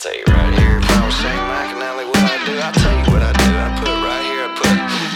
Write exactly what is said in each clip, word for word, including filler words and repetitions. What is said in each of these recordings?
tell you right here, if I was Shane McAnally, what I do, I'll tell you what I do. I put it right here, I put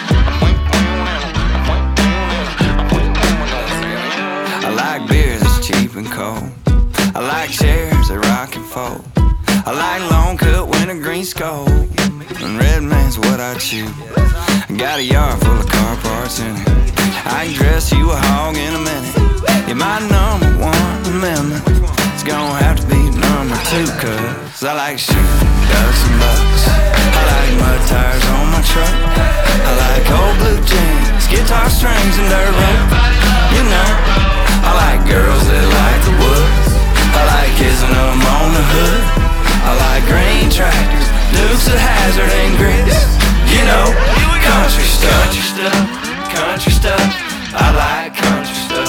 I like beer that's cheap and cold. I like chairs that rock and fold. I like long cut wintergreen skull. And red man's what I chew. I got a yard full of car parts in it. I can dress you a hog in a minute. You're my number one amendment. It's gonna have to be number two, cause I like shooting ducks and bucks. I like mud tires on my truck. I like old blue jeans, guitar strings and dirt road. You know, I like girls that like the woods. I like kissing them on the hood. I like green tractors, Dukes of Hazzard and grits. You know, country stuff, country stuff, country stuff. I like country stuff,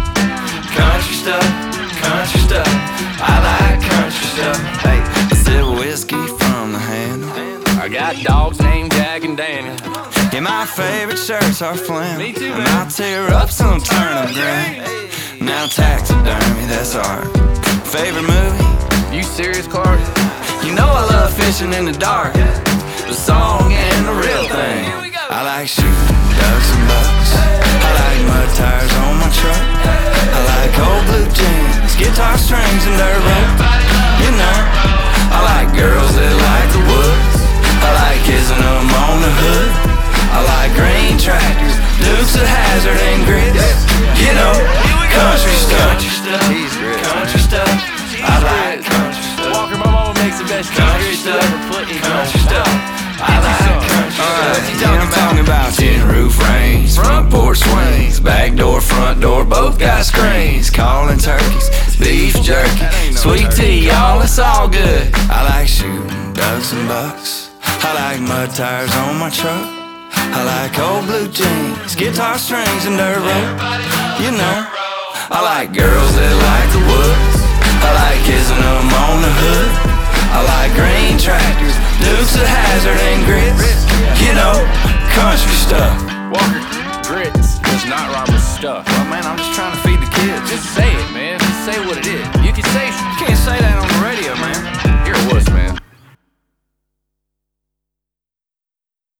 country stuff, country stuff. I like country stuff. Hey, a sip of whiskey from the handle. I got dogs named Jack and Daniel. Yeah, my favorite shirts are flannel. Me too, man. And I'll tear up some turnip green. Now taxidermy, that's art. Favorite movie? You serious, Clark? You know I love fishing in the dark. The song and the real thing. I like shooting ducks and bucks. I like mud tires on my truck. I like old blue jeans, guitar strings and dirt road. You know, I like girls that like the woods. I like kissing them on the hood. I like green tractors, Dukes of Hazzard and grits. You know, country stuff, country stuff. I like country stuff. Walker, my mama makes the best Country cheese grits you stuff, ever put in country your stuff. mouth. I like country stuff. Yeah, I'm talking about tin roof rains, front porch swings, back door, front door, both got screens. Calling turkeys, beef jerky, sweet tea, y'all, it's all good. I like shooting ducks and bucks. I like mud tires on my truck. I like old blue jeans, guitar strings and dirt road. You know, I like girls that like the woods. I like kissing them on the hood. I like green tractors, Dukes of Hazzard and grits. You know, country stuff. Walker, grits does not rhyme with stuff. Well, man, I'm just trying to feed the kids. Just say it, man. Just say what it is.